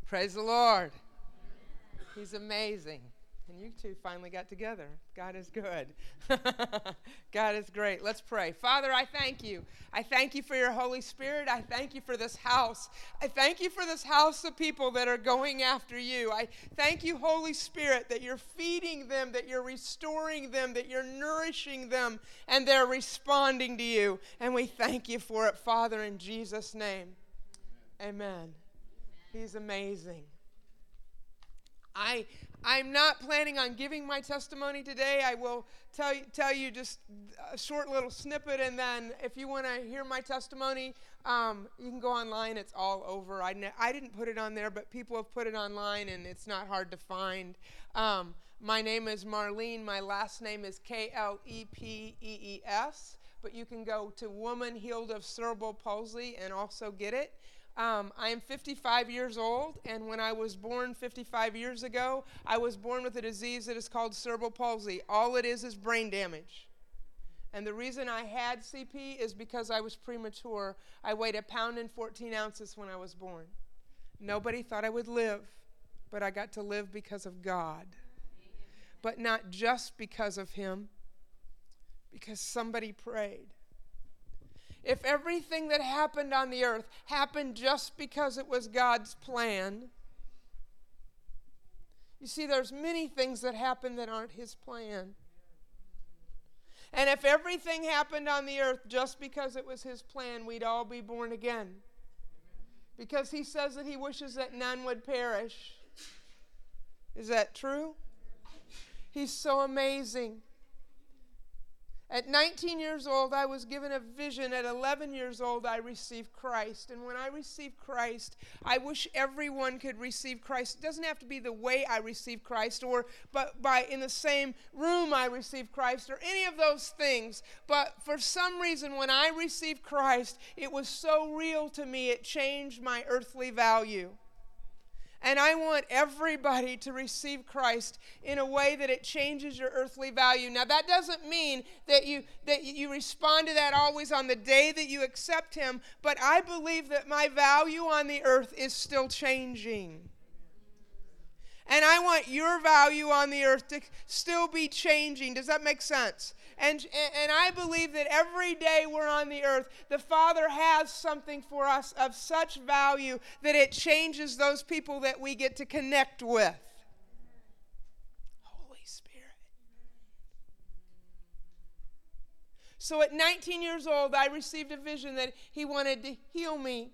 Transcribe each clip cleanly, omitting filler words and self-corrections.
Praise the Lord. He's amazing. And you two finally got together. God is good. God is great. Let's pray. Father, I thank you. I thank you for your Holy Spirit. I thank you for this house. I thank you for this house of people that are going after you. I thank you, Holy Spirit, that you're feeding them, that you're restoring them, that you're nourishing them, and they're responding to you. And we thank you for it, Father, in Jesus' name. Amen. He's amazing. I'm not planning on giving my testimony today. I will tell you just a short little snippet, and then if you want to hear my testimony, you can go online. It's all over. I didn't put it on there, but people have put it online, and it's not hard to find. My name is Marlene. My last name is Kleppees, but you can go to Woman Healed of Cerebral Palsy and also get it. I am 55 years old, and when I was born 55 years ago, I was born with a disease that is called cerebral palsy. All it is brain damage. And the reason I had CP is because I was premature. I weighed 1 pound and 14 ounces when I was born. Nobody thought I would live, but I got to live because of God. But not just because of Him, because somebody prayed. If everything that happened on the earth happened just because it was God's plan, you see, there's many things that happen that aren't His plan. And if everything happened on the earth just because it was His plan, we'd all be born again. Because He says that He wishes that none would perish. Is that true? He's so amazing. At 19 years old, I was given a vision. At 11 years old, I received Christ. And when I received Christ, I wish everyone could receive Christ. It doesn't have to be the way I received Christ, but in the same room I received Christ, or any of those things. But for some reason, when I received Christ, it was so real to me, it changed my earthly value. And I want everybody to receive Christ in a way that it changes your earthly value. Now, that doesn't mean that you respond to that always on the day that you accept Him, but I believe that my value on the earth is still changing. And I want your value on the earth to still be changing. Does that make sense? And I believe that every day we're on the earth, the Father has something for us of such value that it changes those people that we get to connect with. Holy Spirit. So at 19 years old, I received a vision that He wanted to heal me.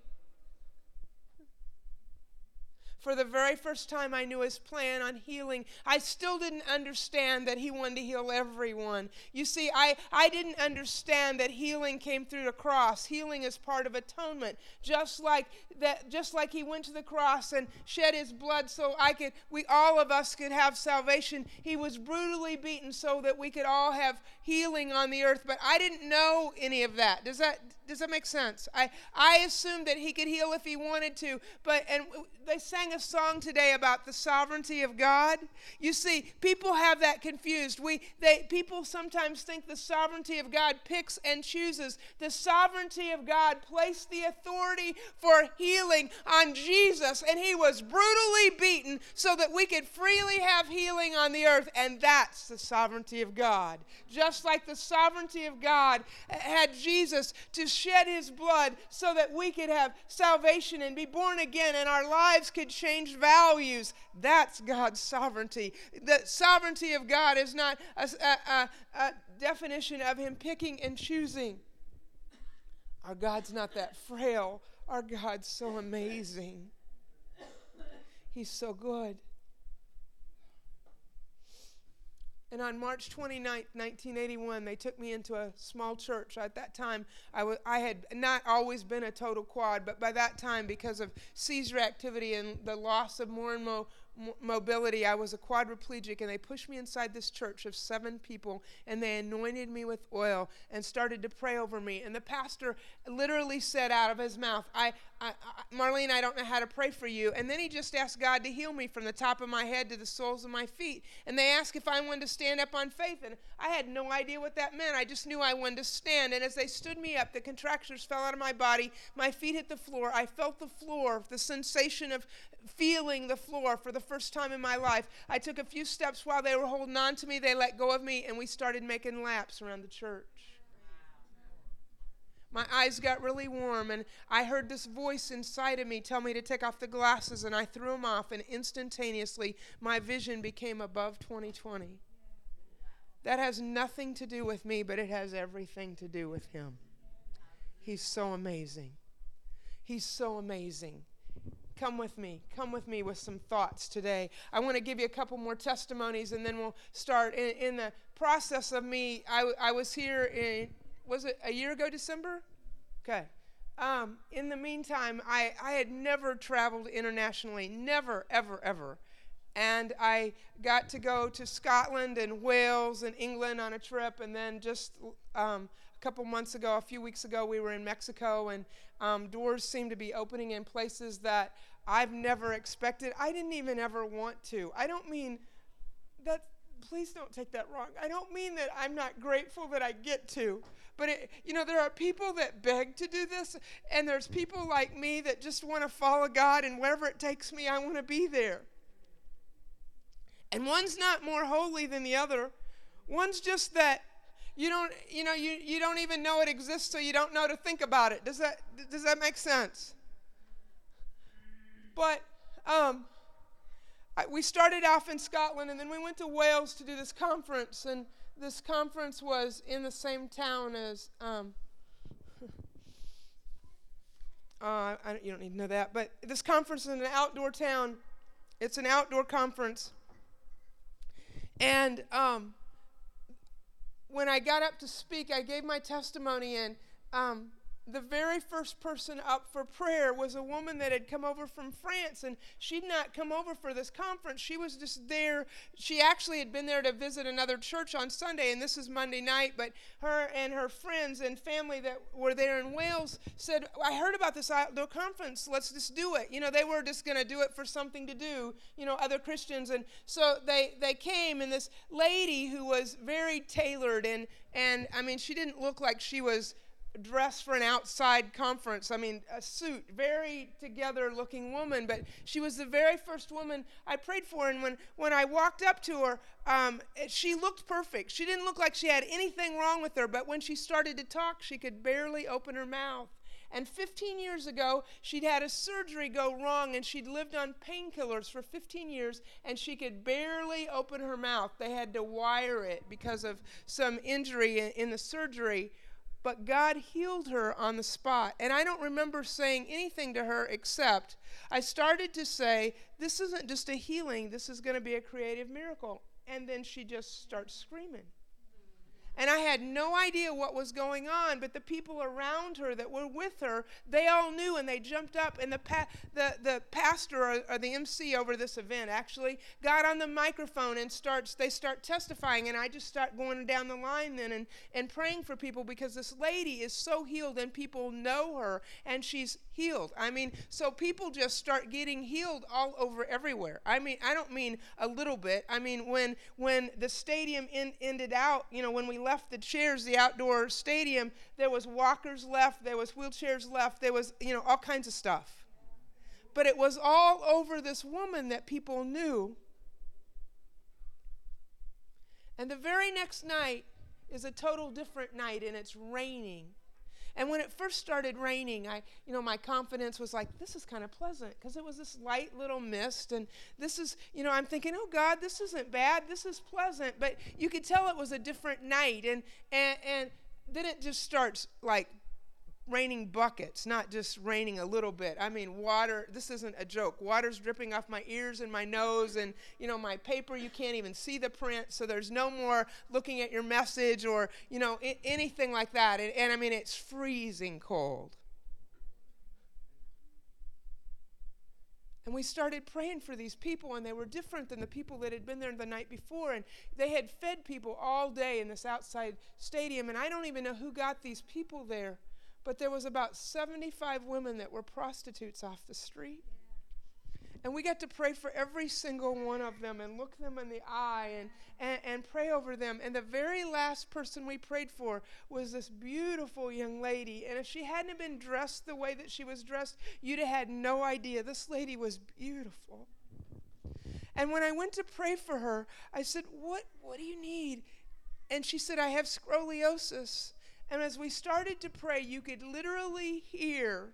For the very first time, I knew His plan on healing. I still didn't understand that He wanted to heal everyone. You see, I didn't understand that healing came through the cross. Healing is part of atonement. Just like He went to the cross and shed His blood so all of us could have salvation. He was brutally beaten so that we could all have healing on the earth. But I didn't know any of that. Does that make sense? I assumed that He could heal if He wanted to. And they sang a song today about the sovereignty of God. You see, people have that confused. People sometimes think the sovereignty of God picks and chooses. The sovereignty of God placed the authority for healing on Jesus, and He was brutally beaten so that we could freely have healing on the earth, and that's the sovereignty of God. Just like the sovereignty of God had Jesus to shed His blood so that we could have salvation and be born again, and our lives could change values. That's God's sovereignty. The sovereignty of God is not a definition of Him picking and choosing. Our God's not that frail. Our God's so amazing. He's so good. And on March 29th, 1981, they took me into a small church. At that time, I had not always been a total quad, but by that time, because of seizure activity and the loss of more and more mobility, I was a quadriplegic, and they pushed me inside this church of 7 people, and they anointed me with oil and started to pray over me. And the pastor literally said out of his mouth, I Marlene, I don't know how to pray for you. And then he just asked God to heal me from the top of my head to the soles of my feet. And they asked if I wanted to stand up on faith. And I had no idea what that meant. I just knew I wanted to stand. And as they stood me up, the contractures fell out of my body. My feet hit the floor. I felt the floor, the sensation of feeling the floor for the first time in my life. I took a few steps while they were holding on to me. They let go of me, and we started making laps around the church. My eyes got really warm, and I heard this voice inside of me tell me to take off the glasses, and I threw them off, and instantaneously my vision became above 20/20. That has nothing to do with me, but it has everything to do with him. He's so amazing. He's so amazing. Come with me with some thoughts today. I want to give you a couple more testimonies, and then we'll start. In the process of me, I was here was it a year ago, December? Okay. In the meantime, I had never traveled internationally, never, ever, ever. And I got to go to Scotland and Wales and England on a trip, and then just a few weeks ago, we were in Mexico, and doors seem to be opening in places that I've never expected. I didn't even ever want to. I don't mean that, please don't take that wrong. I don't mean that I'm not grateful that I get to. But, there are people that beg to do this, and there's people like me that just want to follow God, and wherever it takes me, I want to be there. And one's not more holy than the other. One's just that you don't even know it exists, so you don't know to think about it. Does that make sense? But we started off in Scotland, and then we went to Wales to do this conference, and this conference was in the same town as, you don't need to know that, but this conference is in an outdoor town. It's an outdoor conference. And when I got up to speak, I gave my testimony, and the very first person up for prayer was a woman that had come over from France, and she'd not come over for this conference. She was just there. She actually had been there to visit another church on Sunday, and this is Monday night, but her and her friends and family that were there in Wales said, I heard about this outdoor conference. Let's just do it. They were just going to do it for something to do, other Christians. And so they came, and this lady who was very tailored, and I mean, she didn't look like she was dressed for an outside conference. I mean, a suit, very together-looking woman, but she was the very first woman I prayed for, and when I walked up to her, she looked perfect. She didn't look like she had anything wrong with her, but when she started to talk, she could barely open her mouth. And 15 years ago, she'd had a surgery go wrong, and she'd lived on painkillers for 15 years, and she could barely open her mouth. They had to wire it because of some injury in the surgery. But God healed her on the spot. And I don't remember saying anything to her except I started to say, this isn't just a healing, this is going to be a creative miracle. And then she just starts screaming. And I had no idea what was going on, but the people around her that were with her, they all knew, and they jumped up, and the pastor or the MC over this event actually got on the microphone and they start testifying, and I just start going down the line then and praying for people, because this lady is so healed, and people know her, and she's healed. I mean, so people just start getting healed all over everywhere. I mean, I don't mean a little bit. I mean, when the stadium ended out, when we left the chairs, the outdoor stadium, there was walkers left, there was wheelchairs left, there was, all kinds of stuff. But it was all over this woman that people knew. And the very next night is a total different night, and it's raining. And when it first started raining, my confidence was like, this is kind of pleasant, because it was this light little mist, and this is, I'm thinking, oh God, this isn't bad, this is pleasant, but you could tell it was a different night, and then it just starts like raining buckets, not just raining a little bit. I mean, water, this isn't a joke. Water's dripping off my ears and my nose, and, my paper, you can't even see the print, so there's no more looking at your message or, anything like that. And I mean, it's freezing cold. And we started praying for these people, and they were different than the people that had been there the night before. And they had fed people all day in this outside stadium, and I don't even know who got these people there. But there was about 75 women that were prostitutes off the street. And we got to pray for every single one of them and look them in the eye and pray over them. And the very last person we prayed for was this beautiful young lady. And if she hadn't been dressed the way that she was dressed, you'd have had no idea. This lady was beautiful. And when I went to pray for her, I said, what do you need? And she said, I have scoliosis. And as we started to pray, you could literally hear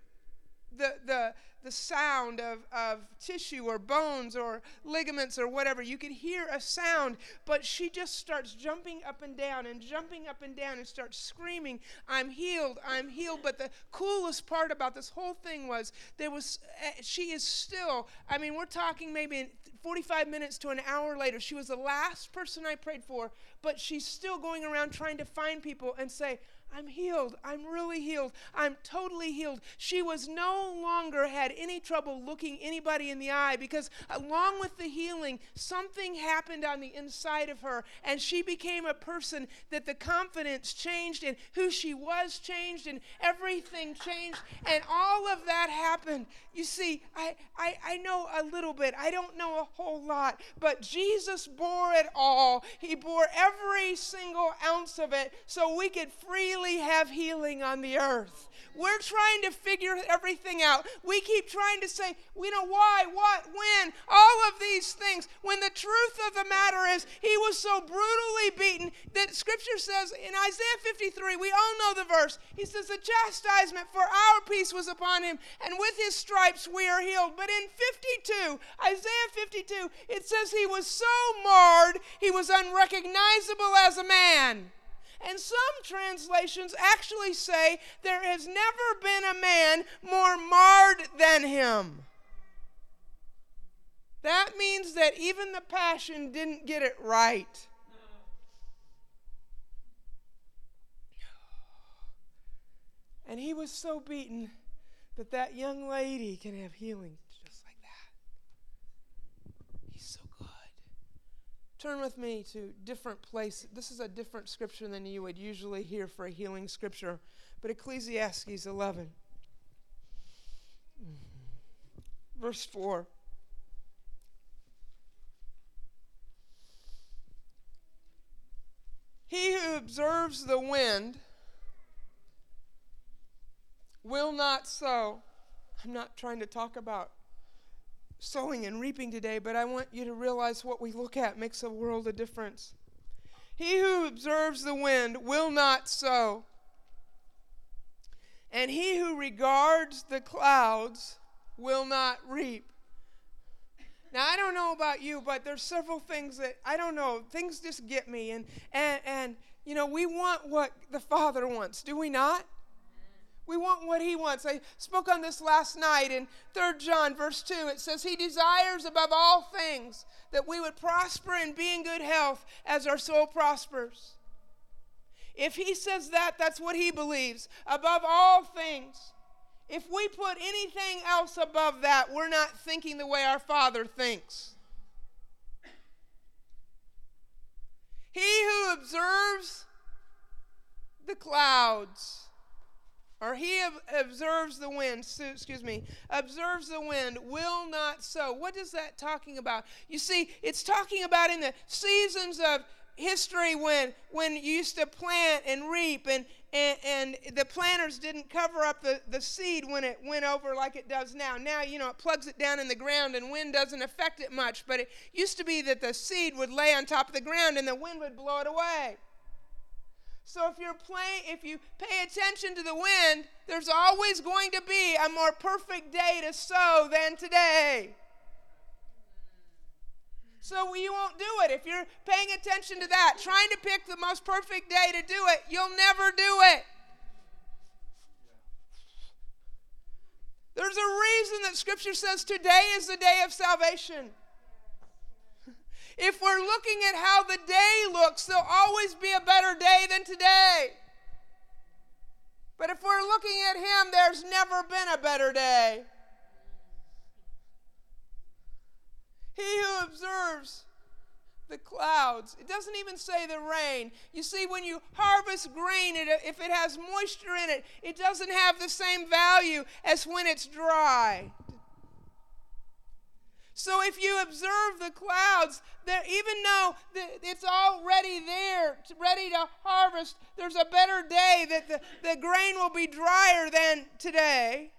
the sound of tissue or bones or ligaments or whatever. You could hear a sound, but she just starts jumping up and down and starts screaming, I'm healed, I'm healed. But the coolest part about this whole thing was she is still, we're talking maybe 45 minutes to an hour later. She was the last person I prayed for, but she's still going around trying to find people and say, I'm healed. I'm really healed. I'm totally healed. She was no longer had any trouble looking anybody in the eye because along with the healing, something happened on the inside of her, and she became a person that the confidence changed and who she was changed and everything changed, and all of that happened. You see, I know a little bit. I don't know a whole lot, but Jesus bore it all. He bore every single ounce of it so we could freely have healing on the earth. We're trying to figure everything out. We keep trying to say, why, what, when, all of these things, when the truth of the matter is he was so brutally beaten that Scripture says in Isaiah 53, we all know the verse, he says the chastisement for our peace was upon him, and with his stripes we are healed. But in 52, Isaiah 52, it says he was so marred, he was unrecognizable as a man. And some translations actually say there has never been a man more marred than him. That means that even the Passion didn't get it right. And he was so beaten that young lady can have healing just like that. He's so good. Turn with me to different place. This is a different scripture than you would usually hear for a healing scripture. But Ecclesiastes 11. Verse 4. He who observes the wind will not sow. I'm not trying to talk about sowing and reaping today, but I want you to realize what we look at makes a world of difference. He who observes the wind will not sow, and he who regards the clouds will not reap. Now, I don't know about you, but there's several things that, I don't know, things just get me, and we want what the Father wants, do we not? We want what he wants. I spoke on this last night in 3 John verse 2. It says, he desires above all things that we would prosper and be in good health as our soul prospers. If he says that, that's what he believes. Above all things. If we put anything else above that, we're not thinking the way our Father thinks. He who observes the clouds, or he observes the wind, observes the wind, will not sow. What is that talking about? You see, it's talking about in the seasons of history when you used to plant and reap, and the planters didn't cover up the seed when it went over like it does now. Now, it plugs it down in the ground and wind doesn't affect it much, but it used to be that the seed would lay on top of the ground and the wind would blow it away. So if you pay attention to the wind, there's always going to be a more perfect day to sow than today. So you won't do it. If you're paying attention to that, trying to pick the most perfect day to do it, you'll never do it. There's a reason that Scripture says today is the day of salvation. If we're looking at how the day looks, there'll always be a better day than today. But if we're looking at him, there's never been a better day. He who observes the clouds. It doesn't even say the rain. You see, when you harvest grain, if it has moisture in it, it doesn't have the same value as when it's dry. So if you observe the clouds, even though it's already there, ready to harvest, there's a better day that the grain will be drier than today.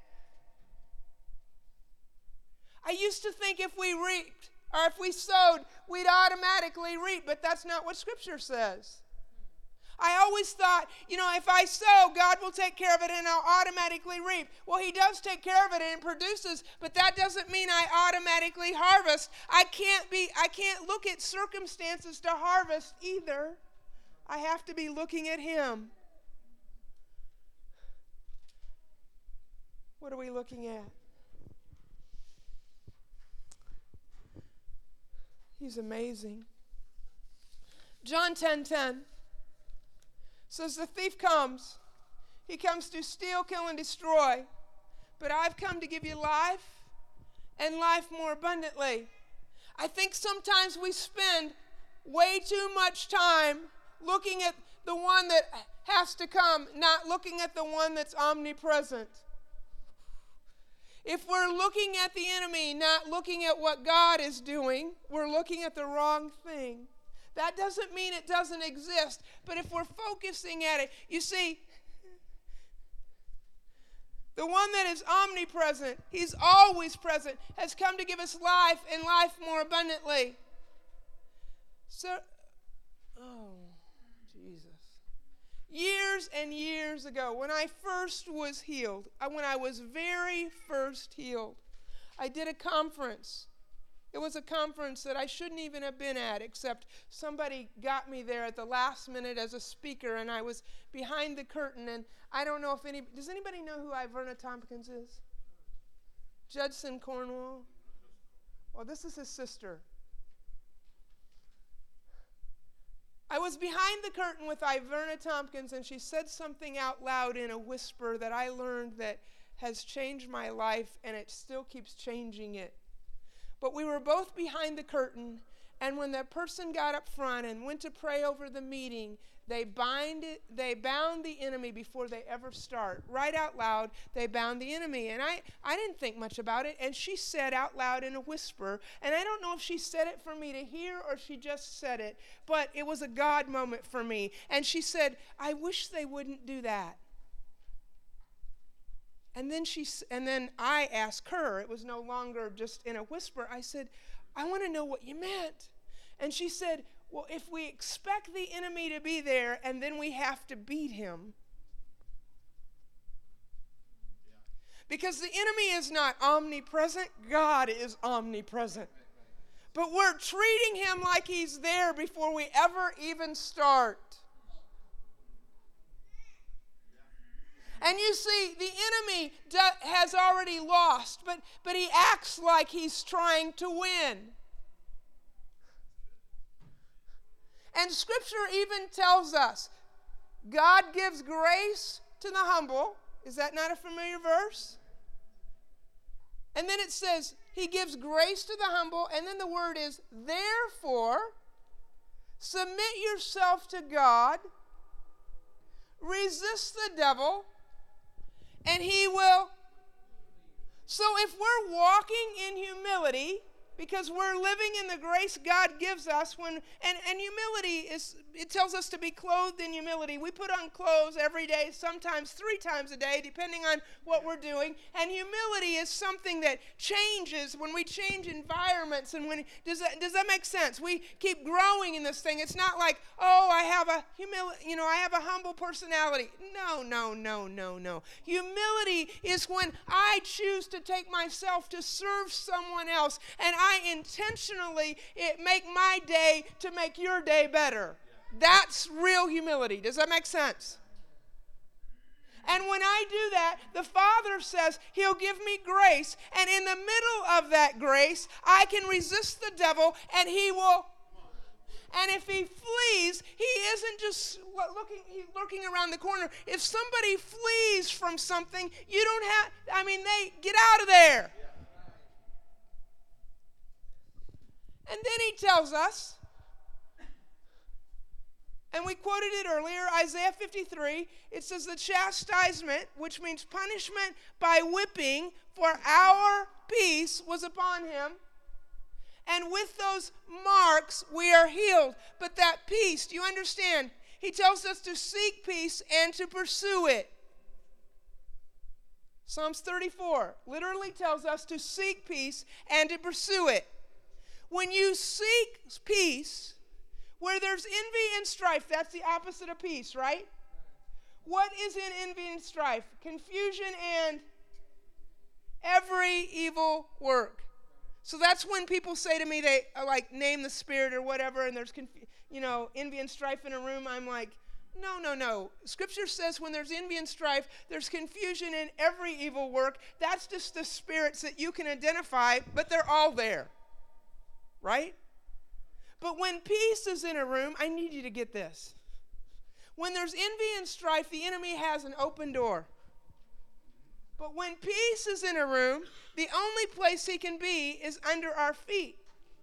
I used to think if we reaped, or if we sowed, we'd automatically reap, but that's not what Scripture says. I always thought, if I sow, God will take care of it and I'll automatically reap. Well, He does take care of it and it produces, but that doesn't mean I automatically harvest. I can't look at circumstances to harvest either. I have to be looking at Him. What are we looking at? He's amazing. John 10:10 says, the thief comes. He comes to steal, kill, and destroy. But I've come to give you life, and life more abundantly. I think sometimes we spend way too much time looking at the one that has to come, not looking at the one that's omnipresent. If we're looking at the enemy, not looking at what God is doing, we're looking at the wrong thing. That doesn't mean it doesn't exist, but if we're focusing at it, you see, the one that is omnipresent, He's always present, has come to give us life and life more abundantly. So, Jesus. Years and years ago, when I first was healed, when I was very first healed, I did a conference. It was a conference that I shouldn't even have been at, except somebody got me there at the last minute as a speaker, and I was behind the curtain, and I don't know if does anybody know who Iverna Tompkins is? Judson Cornwall? Well, this is his sister. I was behind the curtain with Iverna Tompkins, and she said something out loud in a whisper that I learned that has changed my life, and it still keeps changing it. But we were both behind the curtain, and when that person got up front and went to pray over the meeting, they bound the enemy before they ever start. Right out loud, they bound the enemy. And I didn't think much about it, and she said out loud in a whisper, and I don't know if she said it for me to hear or she just said it, but it was a God moment for me. And she said, I wish they wouldn't do that. And then I asked her, it was no longer just in a whisper, I said, I want to know what you meant. And she said, well, if we expect the enemy to be there and then we have to beat him. Because the enemy is not omnipresent, God is omnipresent. But we're treating him like he's there before we ever even start. And you see, the enemy has already lost, but he acts like he's trying to win. And Scripture even tells us, God gives grace to the humble. Is that not a familiar verse? And then it says, He gives grace to the humble, and then the word is, therefore, submit yourself to God, resist the devil, and he will. So if we're walking in humility, because we're living in the grace God gives us, and humility it tells us to be clothed in humility. We put on clothes every day, sometimes 3 times a day, depending on what we're doing. And humility is something that changes when we change environments. And does that make sense? We keep growing in this thing. It's not like, I have a humble personality. No. Humility is when I choose to take myself to serve someone else, and I intentionally make my day to make your day better. That's real humility. Does that make sense? And when I do that, the Father says He'll give me grace. And in the middle of that grace, I can resist the devil, and he will. And if he flees, he isn't just lurking around the corner. If somebody flees from something, they get out of there. And then he tells us, And we quoted it earlier, Isaiah 53. It says the chastisement, which means punishment by whipping, for our peace was upon him. And with those marks we are healed. But that peace, do you understand? He tells us to seek peace and to pursue it. Psalms 34 literally tells us to seek peace and to pursue it. When you seek peace, where there's envy and strife, that's the opposite of peace, right? What is in envy and strife? Confusion and every evil work. So that's when people say to me, they like name the spirit or whatever, and there's envy and strife in a room. I'm like, no. Scripture says when there's envy and strife, there's confusion in every evil work. That's just the spirits that you can identify, but they're all there, right? But when peace is in a room, I need you to get this. When there's envy and strife, the enemy has an open door. But when peace is in a room, the only place he can be is under our feet.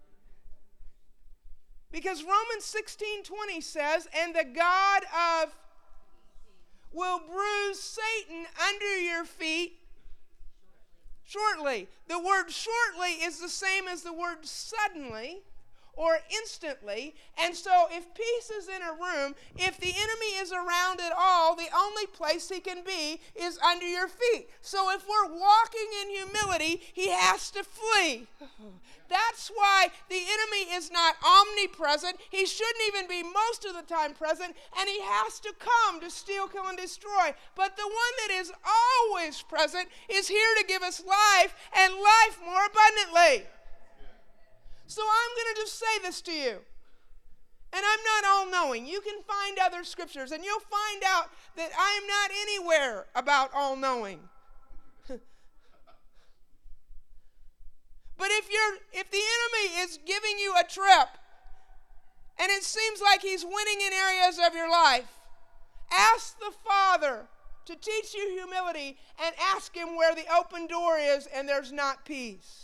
Because Romans 16:20 says, and the God of will bruise Satan under your feet shortly. The word shortly is the same as the word suddenly or instantly. And so if peace is in a room, if the enemy is around at all, the only place he can be is under your feet. So if we're walking in humility, he has to flee. That's why the enemy is not omnipresent. He shouldn't even be most of the time present, and he has to come to steal, kill, and destroy. But the one that is always present is here to give us life and life more abundantly. So I'm going to just say this to you. And I'm not all-knowing. You can find other scriptures, and you'll find out that I am not anywhere about all-knowing. But if the enemy is giving you a trip, and it seems like he's winning in areas of your life, ask the Father to teach you humility, and ask him where the open door is and there's not peace.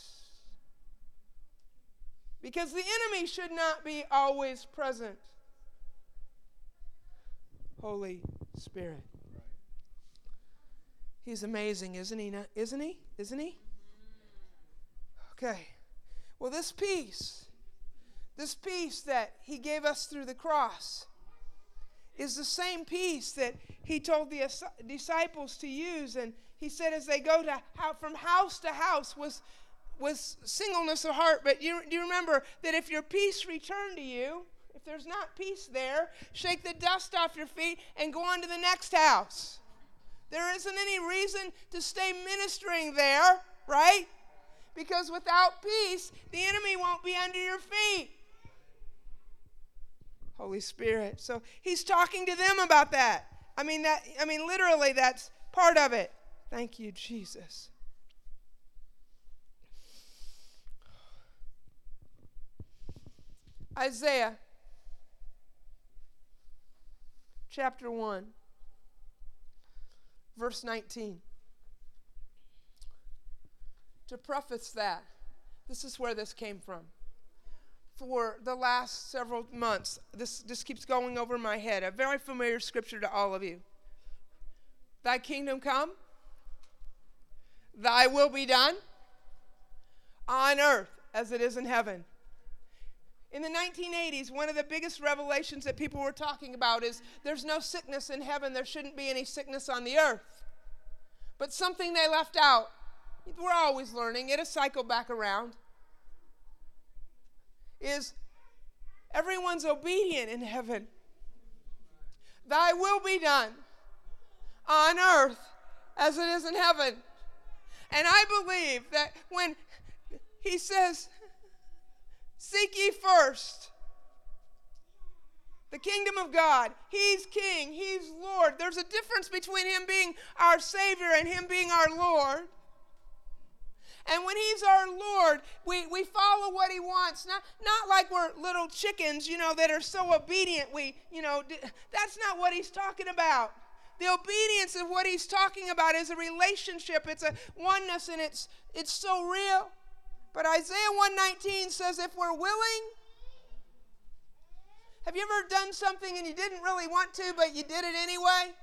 Because the enemy should not be always present. Holy Spirit. He's amazing, isn't he? Isn't he? Isn't he? Okay. Well, this peace that he gave us through the cross is the same peace that he told the disciples to use. And he said as they go from house to house was singleness of heart. But do you remember that if your peace returned to you, if there's not peace there, shake the dust off your feet and go on to the next house. There isn't any reason to stay ministering there, right? Because without peace, the enemy won't be under your feet. Holy Spirit. So he's talking to them about that. I mean literally that's part of it. Thank you, Jesus. Isaiah chapter 1, verse 19. To preface that, this is where this came from. For the last several months, this just keeps going over my head. A very familiar scripture to all of you. Thy kingdom come, thy will be done, on earth as it is in heaven. In the 1980s, one of the biggest revelations that people were talking about is there's no sickness in heaven. There shouldn't be any sickness on the earth. But something they left out, we're always learning, it'll cycle back around, is everyone's obedient in heaven. Thy will be done on earth as it is in heaven. And I believe that when he says, seek ye first the kingdom of God. He's king. He's Lord. There's a difference between him being our Savior and him being our Lord. And when he's our Lord, we follow what he wants. Not like we're little chickens, that are so obedient. That's not what he's talking about. The obedience of what he's talking about is a relationship. It's a oneness, and it's so real. But Isaiah 1:19 says if we're willing Have you ever done something and you didn't really want to, but you did it anyway?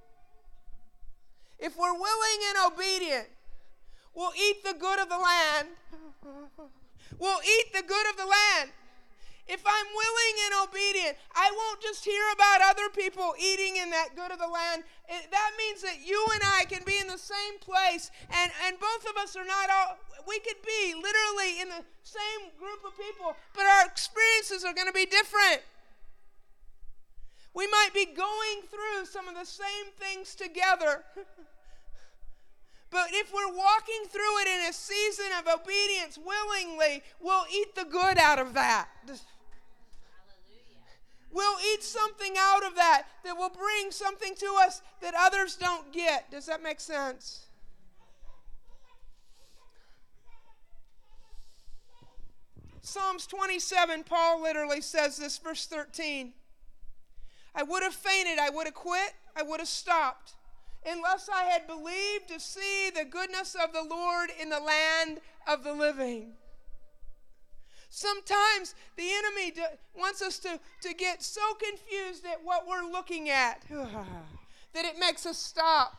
If we're willing and obedient, we'll eat the good of the land. We'll eat the good of the land. If I'm willing and obedient, I won't just hear about other people eating in that good of the land. That means that you and I can be in the same place, and both of us are not all, we could be literally in the same group of people, but our experiences are going to be different. We might be going through some of the same things together. But if we're walking through it in a season of obedience willingly, we'll eat the good out of that. We'll eat something out of that will bring something to us that others don't get. Does that make sense? Psalms 27, Paul literally says this, verse 13. I would have fainted, I would have quit, I would have stopped, unless I had believed to see the goodness of the Lord in the land of the living. Sometimes the enemy wants us to get so confused at what we're looking at that it makes us stop.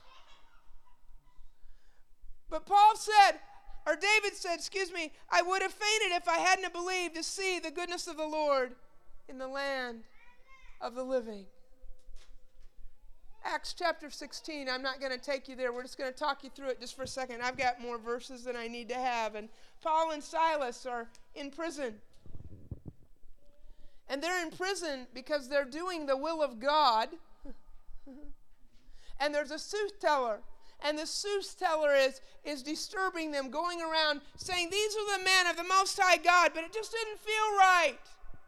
But Paul said, or David said, I would have fainted if I hadn't believed to see the goodness of the Lord in the land of the living. Acts chapter 16, I'm not going to take you there. We're just going to talk you through it just for a second. I've got more verses than I need to have. And Paul and Silas are in prison. And they're in prison because they're doing the will of God. And there's a soothsayer. And the soothsayer is disturbing them, going around saying, these are the men of the Most High God, but it just didn't feel right.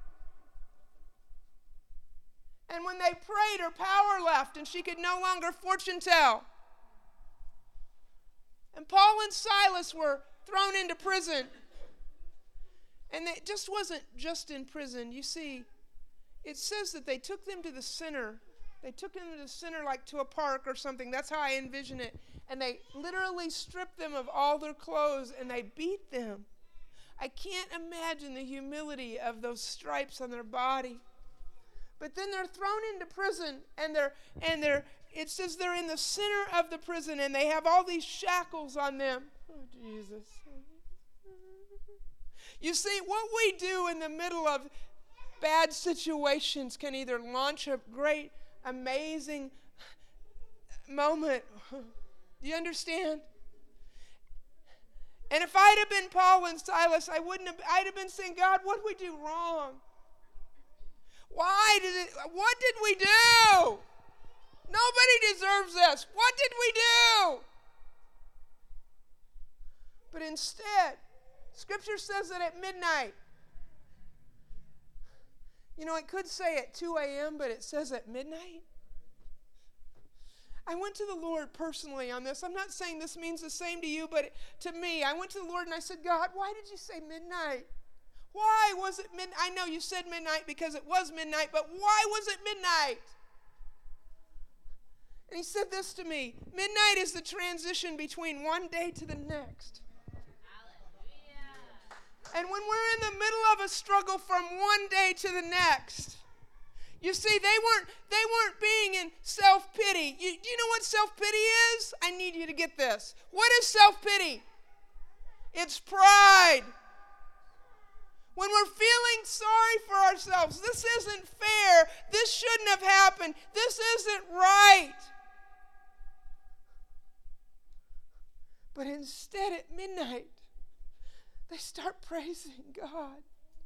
And when they prayed, her power left, and she could no longer fortune tell. And Paul and Silas were thrown into prison. And it just wasn't just in prison. You see, it says that they took them to the center. They took them to the center like to a park or something. That's how I envision it. And they literally stripped them of all their clothes, and they beat them. I can't imagine the humility of those stripes on their body. But then they're thrown into prison, and it says they're in the center of the prison, and they have all these shackles on them. Oh, Jesus. You see, what we do in the middle of bad situations can either launch a great, amazing moment. Do you understand? And if I'd have been Paul and Silas, I'd have been saying, God, what did we do wrong? What did we do? Nobody deserves this. What did we do? But instead, Scripture says that at midnight, it could say at 2 a.m., but it says at midnight. I went to the Lord personally on this. I'm not saying this means the same to you, but to me, I went to the Lord and I said, God, why did you say midnight? Why was it midnight? I know you said midnight because it was midnight, but why was it midnight? And he said this to me, midnight is the transition between one day to the next. Hallelujah. And when we're in the middle of a struggle from one day to the next, you see, they weren't being in self-pity. Do you know what self-pity is? I need you to get this. What is self-pity? It's pride. When we're feeling sorry for ourselves, this isn't fair, this shouldn't have happened, this isn't right. But instead at midnight, they start praising God.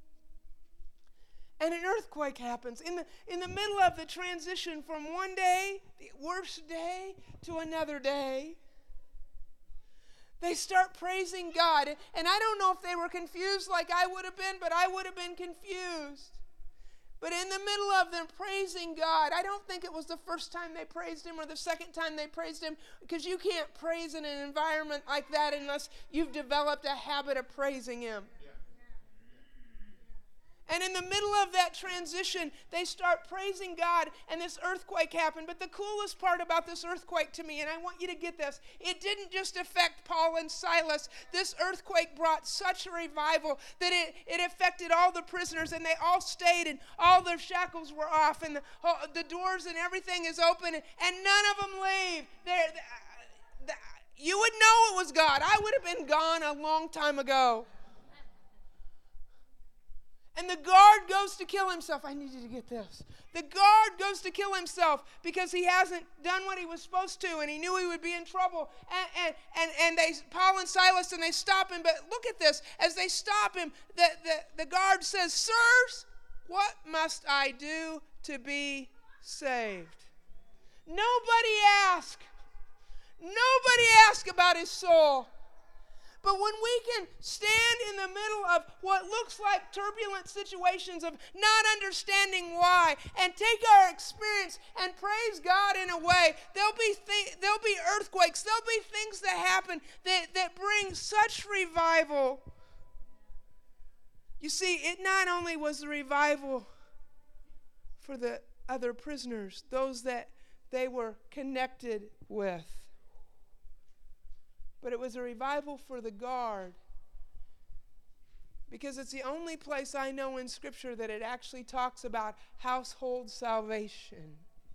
And an earthquake happens in the middle of the transition from one day, the worst day, to another day. They start praising God. And I don't know if they were confused like I would have been, but I would have been confused. But in the middle of them praising God, I don't think it was the first time they praised Him or the second time they praised Him, because you can't praise in an environment like that unless you've developed a habit of praising Him. And in the middle of that transition, they start praising God, and this earthquake happened. But the coolest part about this earthquake to me, and I want you to get this, it didn't just affect Paul and Silas. This earthquake brought such a revival that it affected all the prisoners, and they all stayed, and all their shackles were off, and the doors and everything is open, and none of them leave. You would know it was God. I would have been gone a long time ago. And the guard goes to kill himself. I need you to get this. The guard goes to kill himself because he hasn't done what he was supposed to, and he knew he would be in trouble. And Paul and Silas, and they stop him. But look at this. As they stop him, the guard says, "Sirs, what must I do to be saved?" Nobody asked. Nobody asked about his soul. But when we can stand in the middle of what looks like turbulent situations of not understanding why, and take our experience and praise God in a way, there'll be earthquakes, there'll be things that happen that bring such revival. You see, it not only was the revival for the other prisoners, those that they were connected with, but it was a revival for the guard, because it's the only place I know in Scripture that it actually talks about household salvation.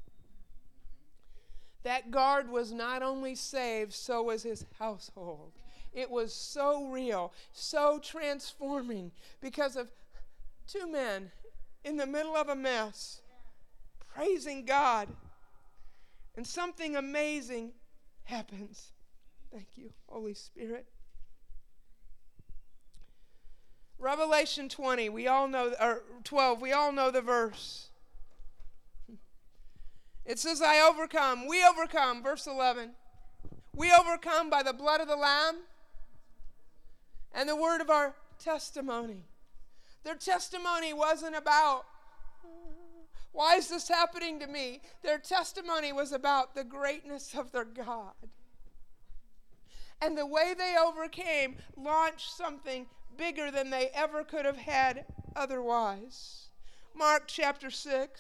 That guard was not only saved, so was his household. It was so real, so transforming, because of two men in the middle of a mess, praising God, and something amazing happens. Thank you, Holy Spirit. Revelation 20, we all know, or 12, we all know the verse. It says, we overcome, verse 11. We overcome by the blood of the Lamb and the word of our testimony. Their testimony wasn't about, why is this happening to me? Their testimony was about the greatness of their God. And the way they overcame launched something bigger than they ever could have had otherwise. Mark chapter 6.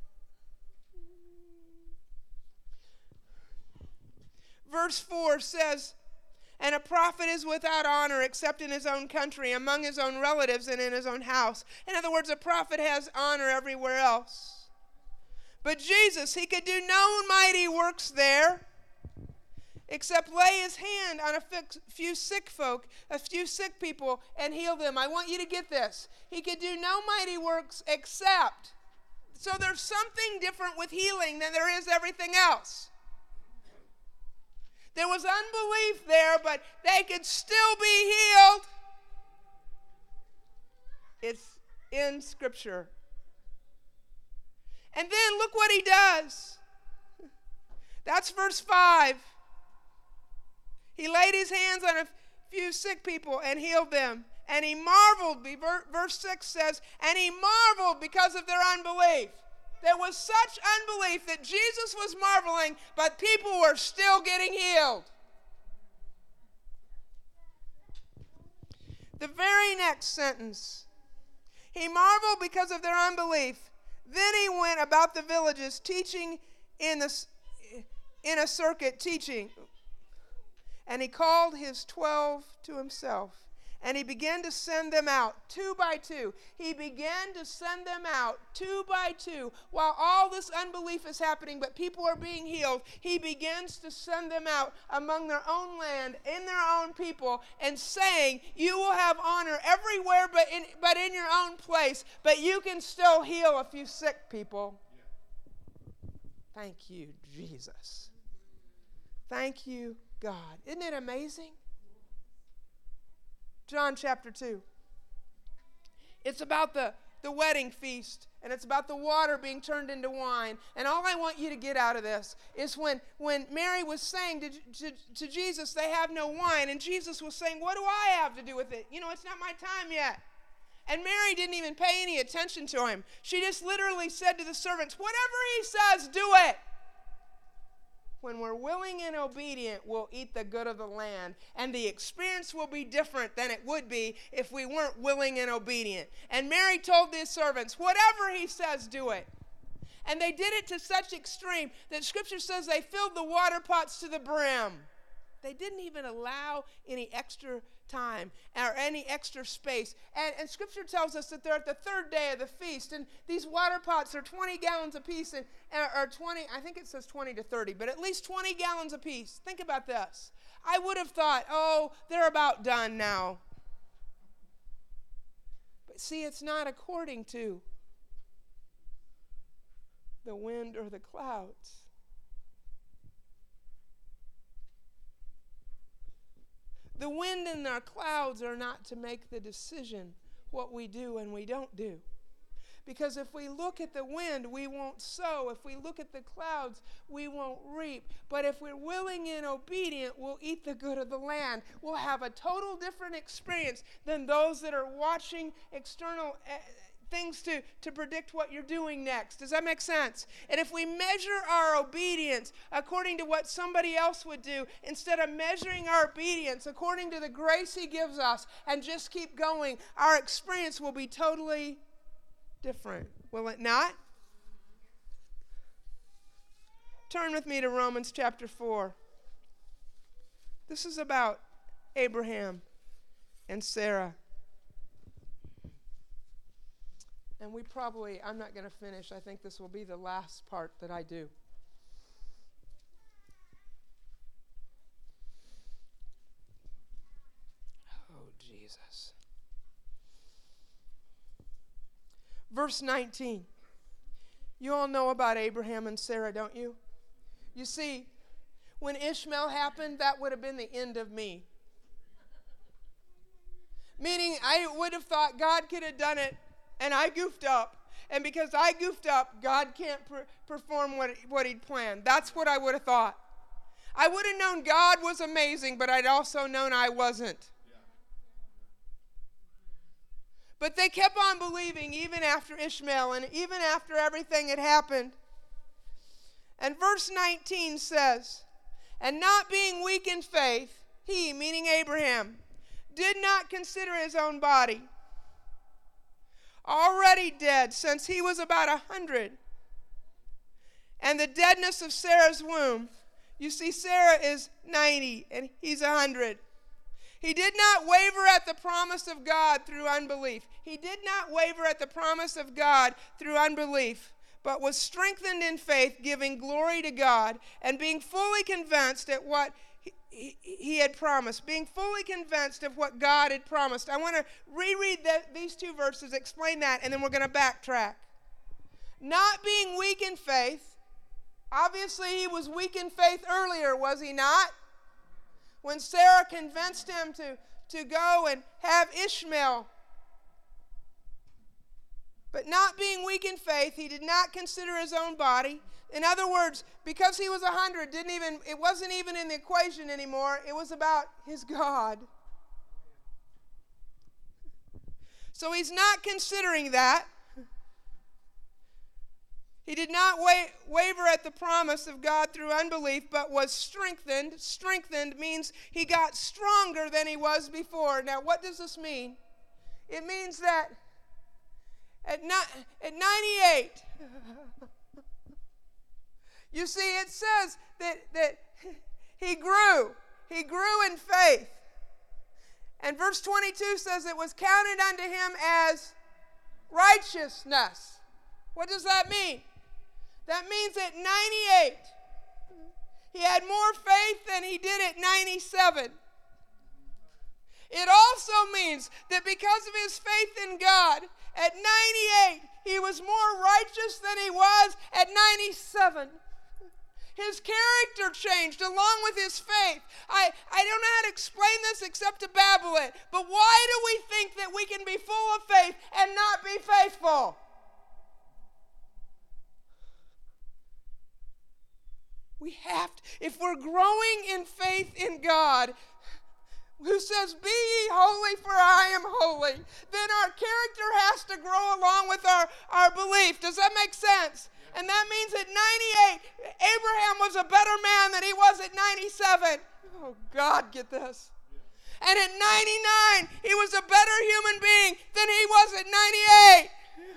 Verse 4 says, "And a prophet is without honor except in his own country, among his own relatives, and in his own house." In other words, a prophet has honor everywhere else. But Jesus, he could do no mighty works there, except lay his hand on a few sick folk, a few sick people, and heal them. I want you to get this. He could do no mighty works except. So there's something different with healing than there is everything else. There was unbelief there, but they could still be healed. It's in Scripture. And then look what he does. That's verse 5. He laid his hands on a few sick people and healed them. And he marveled, verse 6 says, and he marveled because of their unbelief. There was such unbelief that Jesus was marveling, but people were still getting healed. The very next sentence. He marveled because of their unbelief. Then he went about the villages, teaching in a circuit, teaching. And he called his 12 to himself, and he began to send them out 2 by 2. He began to send them out 2 by 2. While all this unbelief is happening, but people are being healed, he begins to send them out among their own land, in their own people, and saying, you will have honor everywhere but in your own place, but you can still heal a few sick people. Thank you, Jesus. Thank you, God. Isn't it amazing? John chapter 2. It's about the wedding feast, and it's about the water being turned into wine. And all I want you to get out of this is when Mary was saying to Jesus, they have no wine, and Jesus was saying, what do I have to do with it? You know, it's not my time yet. And Mary didn't even pay any attention to him. She just literally said to the servants, whatever he says, do it. when we're willing and obedient, we'll eat the good of the land. And the experience will be different than it would be if we weren't willing and obedient. And Mary told the servants, whatever he says, do it. And they did it to such extreme that Scripture says they filled the water pots to the brim. They didn't even allow any extra time or any extra space. And Scripture tells us that they're at the third day of the feast. And these water pots are 20 gallons apiece, or 20, I think it says 20 to 30, but at least 20 gallons apiece. Think about this. I would have thought, oh, they're about done now. But see, it's not according to the wind or the clouds. The wind and our clouds are not to make the decision what we do and we don't do. Because if we look at the wind, we won't sow. If we look at the clouds, we won't reap. But if we're willing and obedient, we'll eat the good of the land. We'll have a total different experience than those that are watching external things to predict what you're doing next. Does that make sense? And if we measure our obedience according to what somebody else would do, instead of measuring our obedience according to the grace he gives us and just keep going, our experience will be totally different. Will it not? Turn with me to Romans chapter 4. This is about Abraham and Sarah. And I'm not going to finish. I think this will be the last part that I do. Oh, Jesus. Verse 19. You all know about Abraham and Sarah, don't you? You see, when Ishmael happened, that would have been the end of me. Meaning, I would have thought God could have done it, and I goofed up. And because I goofed up, God can't perform what he'd planned. That's what I would have thought. I would have known God was amazing, but I'd also known I wasn't. But they kept on believing even after Ishmael and even after everything had happened. And verse 19 says, and not being weak in faith, he, meaning Abraham, did not consider his own body already dead, since he was about 100, and the deadness of Sarah's womb. You see, Sarah is 90 and he's 100. He did not waver at the promise of God through unbelief. He did not waver at the promise of God through unbelief, but was strengthened in faith, giving glory to God, and being fully convinced at what he had promised, being fully convinced of what God had promised. I want to reread these two verses, explain that, and then we're going to backtrack. Not being weak in faith. Obviously, he was weak in faith earlier, was he not? When Sarah convinced him to go and have Ishmael. But not being weak in faith, he did not consider his own body. In other words, because he was 100, it wasn't even in the equation anymore. It was about his God. So he's not considering that. He did not waver at the promise of God through unbelief, but was strengthened. Strengthened means he got stronger than he was before. Now, what does this mean? It means that at 98, you see, it says that he grew. He grew in faith. And verse 22 says it was counted unto him as righteousness. What does that mean? That means at 98, he had more faith than he did at 97. It also means that because of his faith in God, at 98, he was more righteous than he was at 97. His character changed along with his faith. I don't know how to explain this except to babble it. But why do we think that we can be full of faith and not be faithful? We have to, if we're growing in faith in God, who says, be ye holy for I am holy, then our character has to grow along with our belief. Does that make sense? And that means at 98, Abraham was a better man than he was at 97. Oh, God, get this. And at 99, he was a better human being than he was at 98.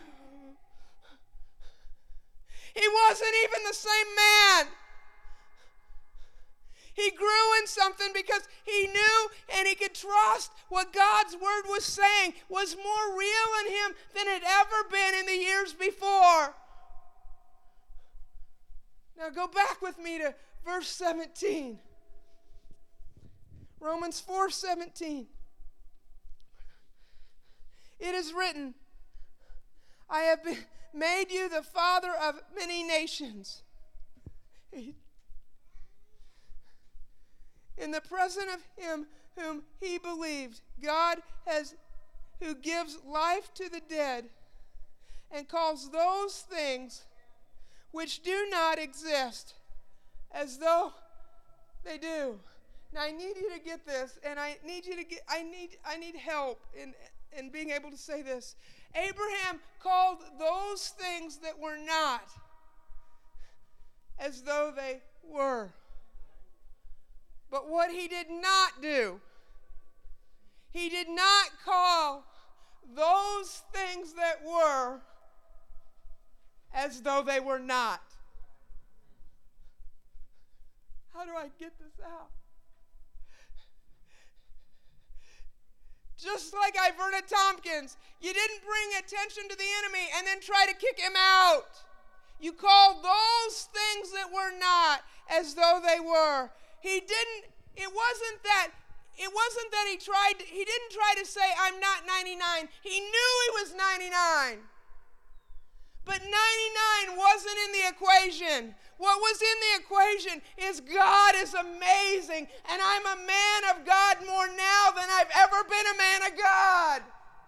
He wasn't even the same man. He grew in something because he knew and he could trust what God's word was saying was more real in him than it had ever been in the years before. Now go back with me to verse 17. Romans 4:17. It is written, I have made you the father of many nations. In the presence of him whom he believed, God who gives life to the dead and calls those things which do not exist as though they do. Now I need you to get this, and I need help in being able to say this. Abraham called those things that were not as though they were. But what he did not do, he did not call those things that were as though they were not. How do I get this out? Just like Iverna Tompkins, you didn't bring attention to the enemy and then try to kick him out. You called those things that were not as though they were. It wasn't that he didn't try to say, I'm not 99. He knew he was 99. But 99 wasn't in the equation. What was in the equation is God is amazing, and I'm a man of God more now than I've ever been a man of God.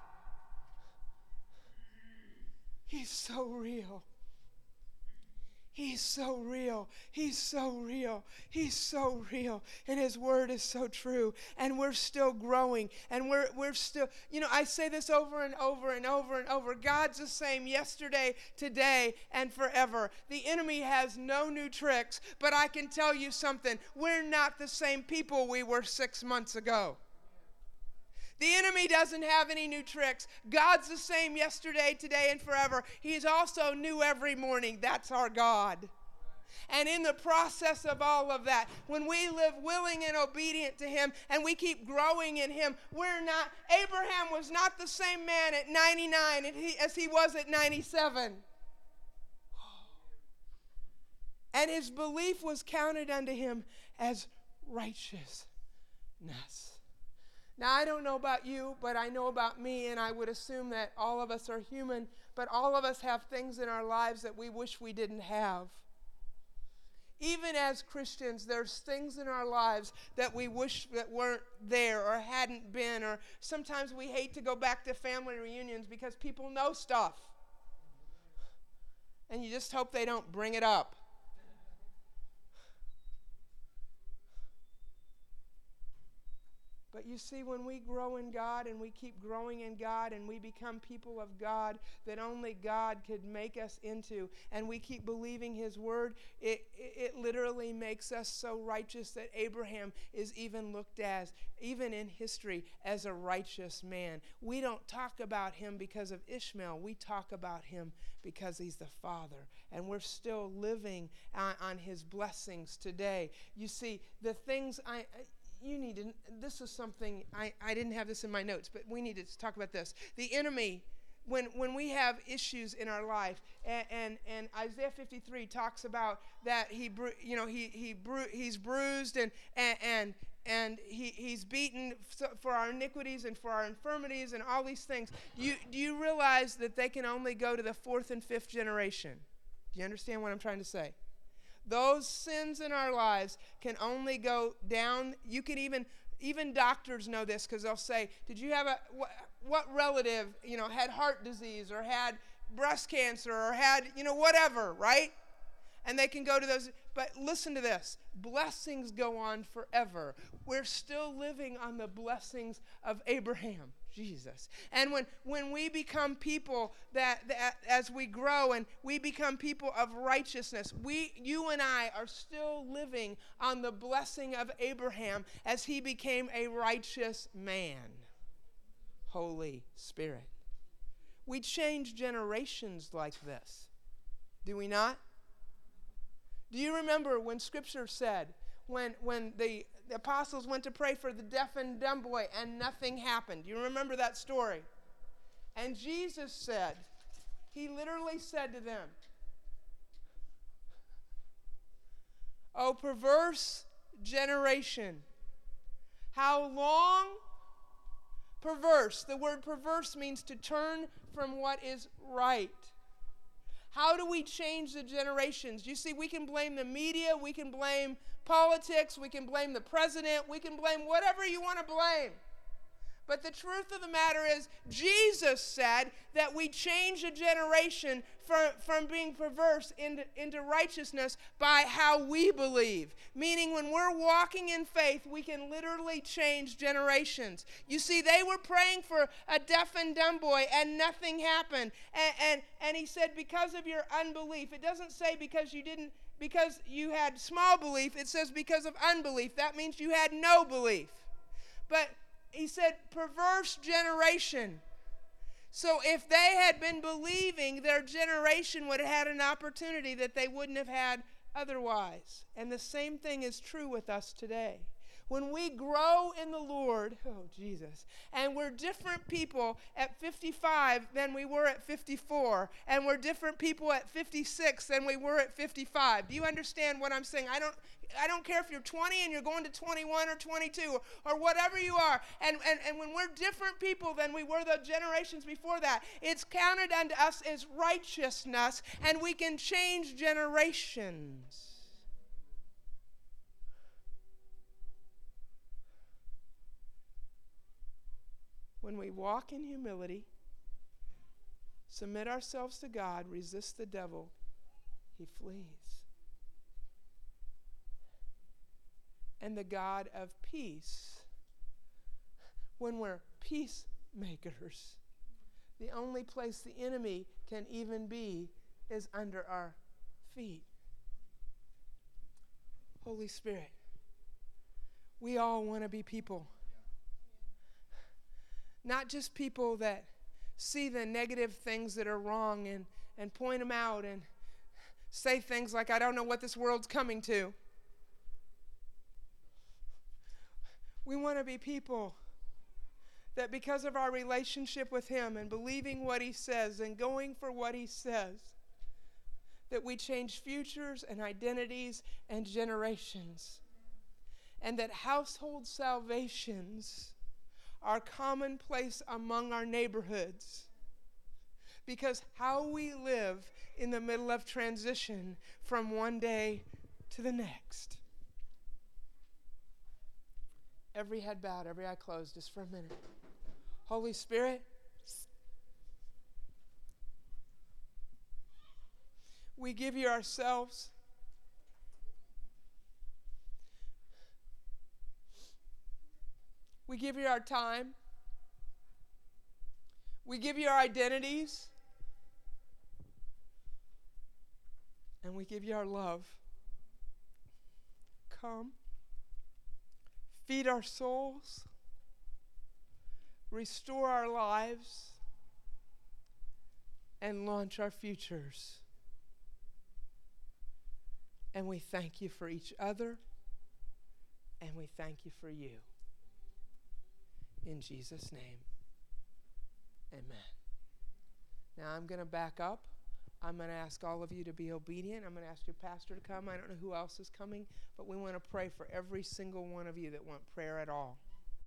He's so real. He's so real. He's so real. He's so real. And his word is so true. And we're still growing. And we're still, I say this over and over and over and over. God's the same yesterday, today, and forever. The enemy has no new tricks. But I can tell you something. We're not the same people we were 6 months ago. The enemy doesn't have any new tricks. God's the same yesterday, today, and forever. He's also new every morning. That's our God. And in the process of all of that, when we live willing and obedient to him and we keep growing in him, Abraham was not the same man at 99 as he was at 97. And his belief was counted unto him as righteousness. Now, I don't know about you, but I know about me, and I would assume that all of us are human, but all of us have things in our lives that we wish we didn't have. Even as Christians, there's things in our lives that we wish that weren't there or hadn't been, or sometimes we hate to go back to family reunions because people know stuff. And you just hope they don't bring it up. But you see, when we grow in God and we keep growing in God and we become people of God that only God could make us into, and we keep believing his word, it literally makes us so righteous that Abraham is even looked as, even in history, as a righteous man. We don't talk about him because of Ishmael. We talk about him because he's the father. And we're still living on his blessings today. You see, the things this is something, I didn't have this in my notes, but we need to talk about this. The enemy, when we have issues in our life, and Isaiah 53 talks about that he's bruised and he's beaten for our iniquities and for our infirmities and all these things. Do you realize that they can only go to the 4th and 5th generation? Do you understand what I'm trying to say? Those sins in our lives can only go down. You can even doctors know this, because they'll say, did you have what relative, had heart disease or had breast cancer or had, whatever, right? And they can go to those. But listen to this. Blessings go on forever. We're still living on the blessings of Abraham. Jesus. And when we become people that as we grow and we become people of righteousness, you and I are still living on the blessing of Abraham as he became a righteous man. Holy Spirit. We change generations like this. Do we not? Do you remember when Scripture said, when the apostles went to pray for the deaf and dumb boy and nothing happened? You remember that story? And Jesus said, he literally said to them, "O perverse generation, how long?" Perverse. The word perverse means to turn from what is right. How do we change the generations? You see, we can blame the media, we can blame politics, we can blame the president, we can blame whatever you want to blame. But the truth of the matter is, Jesus said that we change a generation from being perverse into righteousness by how we believe. Meaning when we're walking in faith, we can literally change generations. You see, they were praying for a deaf and dumb boy and nothing happened. And he said, because of your unbelief. It doesn't say because you had small belief. It says because of unbelief. That means you had no belief. But he said, perverse generation. So if they had been believing, their generation would have had an opportunity that they wouldn't have had otherwise. And the same thing is true with us today. When we grow in the Lord, oh Jesus, and we're different people at 55 than we were at 54, and we're different people at 56 than we were at 55. Do you understand what I'm saying? I don't care if you're 20 and you're going to 21 or 22 or whatever you are. And when we're different people than we were the generations before that, it's counted unto us as righteousness, and we can change generations. When we walk in humility, submit ourselves to God, resist the devil, he flees. And the God of peace, when we're peacemakers, the only place the enemy can even be is under our feet. Holy Spirit, we all want to be people. Not just people that see the negative things that are wrong and point them out and say things like, I don't know what this world's coming to. We want to be people that because of our relationship with him and believing what he says and going for what he says, that we change futures and identities and generations. And that household salvations are commonplace among our neighborhoods. Because how we live in the middle of transition from one day to the next. Every head bowed, every eye closed, just for a minute. Holy Spirit, we give you ourselves. We give you our time. We give you our identities. And we give you our love. Come. Feed our souls. Restore our lives. And launch our futures. And we thank you for each other. And we thank you for you. In Jesus' name, amen. Now I'm going to back up. I'm going to ask all of you to be obedient. I'm going to ask your pastor to come. I don't know who else is coming, but we want to pray for every single one of you that want prayer at all.